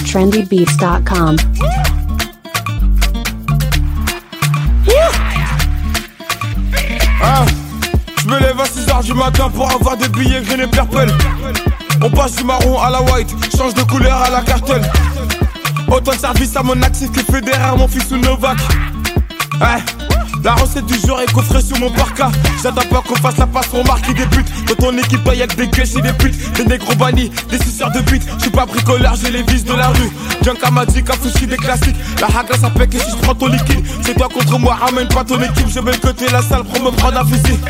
trendybeats.com. Je me lève à 6h du matin pour avoir des billets green et purple. On passe du marron à la white, change de couleur à la cartelle. Autant de service à mon actif que Federer, mon fils ou Novak. La recette du jour est coffrée sur mon parka. J'attends pas qu'on fasse la passe pour marquer des buts. Dans ton équipe, y'a que des gueuches et des putes, des négros bannis, des suceurs de buts. J'suis pas bricoleur, j'ai les vis de la rue. Junka m'a dit qu'Afouchi des classiques. La haga ça pèque et si j'prends ton liquide. C'est toi contre moi, ramène pas ton équipe. Je vais le côté la salle pour me prendre un fusil.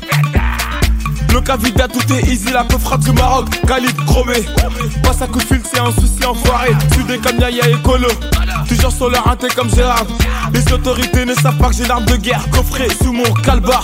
Le Cavida, tout est easy, la peu frappe du Maroc. Calibre chromé, passe à coup de fil, c'est un souci enfoiré. Sudé comme Yaya et Colo, toujours sur leur inté comme Gérard. Les autorités ne savent pas que j'ai l'arme de guerre coffrée sous mon calbar.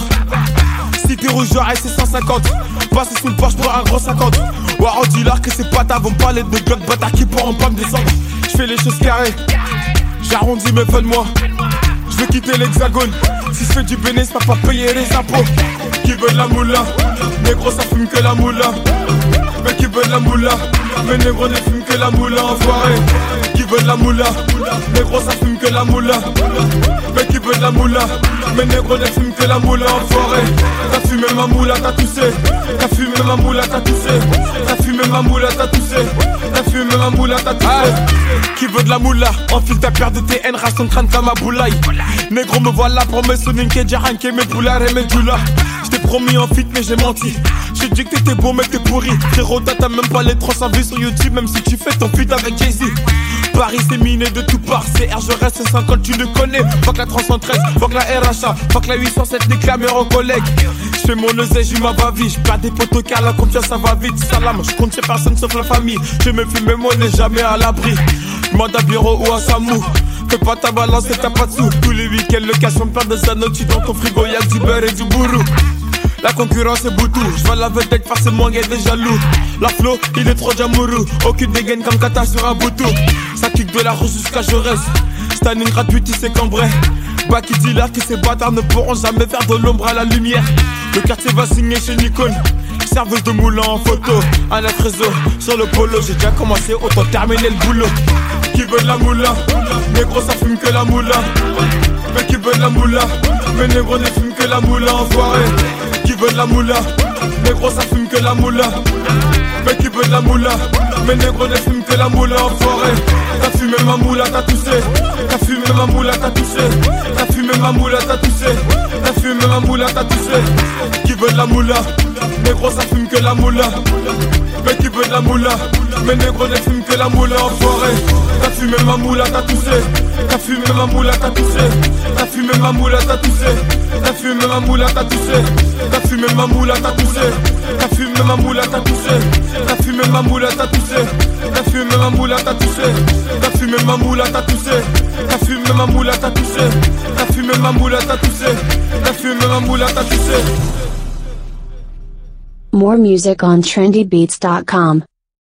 Cité rouge, j'aurais c'est 150. Passer sous le porche pour un gros 50. Waro dit leur que c'est pata, vont me parler de Glock bâtard qui pourront pas me descendre. J'fais les choses carrées, j'arrondis mes fins de mois. J'veux quitter l'hexagone, si j'fais du bénéfice, pas payer les impôts. Qui veut de la moula, négro ça fume que la moula. Mais qui veut de la moula, mais négro ne fume que la moula enfoiré. Qui veut de la moula, négro ça fume que la moula. Mais qui veut de la moula, mais négro ne fume que la moula enfoiré. T'as fumé ma moula, t'as toussé. T'as fumé ma moula, t'as toussé. T'as fumé ma moula, t'as toussé. T'as fumé ma moula, t'as toussé. Qui veut de la moula, enfile ta paire de TN, rase ton crâne comme un boulaï. Négro me voilà pour me sonner que j'ai ranké mes poulards et mes doulas. J't'ai promis en fit mais j'ai menti. J'ai dit que t'étais beau mais t'es pourri. Frérot t'as même pas les 300 vues sur YouTube. Même si tu fais ton feat avec Jay-Z. Paris c'est miné de tout part. CR je reste 50 tu ne connais. Fuck la 313, fuck la RHA. Fuck la 807 nique la mère aux collègues. J'fais mon oseille, j'y ma va vie. J'perds des potos car la confiance ça va vite. Salam, j'compte chez personne sauf la famille. Je me fume mais moi on n'est jamais à l'abri. Demande à bureau ou à Samou. Fais pas ta balance et t'as pas de sous. Tous les week-ends le cash on me perd des anneaux. Tu dans ton frigo y'a du beurre et du bourreau. La concurrence est boutou, j'vois la vedette forcément y'a des jaloux. La flow, il est trop jamourou. Aucune dégaine comme Kata sur un boutou. Ça kick de la rouge jusqu'à Jaurès. Standing gratuit, il s'est cambré. Bah qui dit là que ces bâtards ne pourront jamais faire de l'ombre à la lumière. Le quartier va signer chez Nikon. Serveuse de moulin en photo. Un neuf réseau sur le polo. J'ai déjà commencé, autant terminer le boulot. Qui veut de la moula, négro ça fume que la moula. Mais qui veut de la moula, mais négro ne fume que la moula enfoiré. Qui veut de la moula, négro ça fume que la moula. Mais qui veut de la moula, mais négro ne fume que la moula enfoiré. T'as fumé ma moula, t'as toussé. T'as fumé ma moula, t'as toussé. T'as fumé ma moula, t'as toussé. T'as fumé ma moula, t'as toussé. Qui veut de la moula, négro ça fume que la moula. Mais qui veut de la moula, mais négro ne fume que la moula enfoiré. T'as fumé ma moula, t'as toussé. T'as fumé ma moula, t'as toussé. T'as fumé ma moula, t'as toussé. T'as fumé ma moula, t'as toussé. T'as fumé ma moula, t'as toussé. T'as fumé ma moula, t'as toussé. T'as fumé ma moula, t'as toussé. T'as fumé ma moula, t'as toussé. T'as fumé ma moula, t'as toussé. T'as fumé ma moula, t'as toussé. T'as fumé ma moula, t'as toussé. T'as fumé ma moula, t'as toussé. More music on trendybeats.com.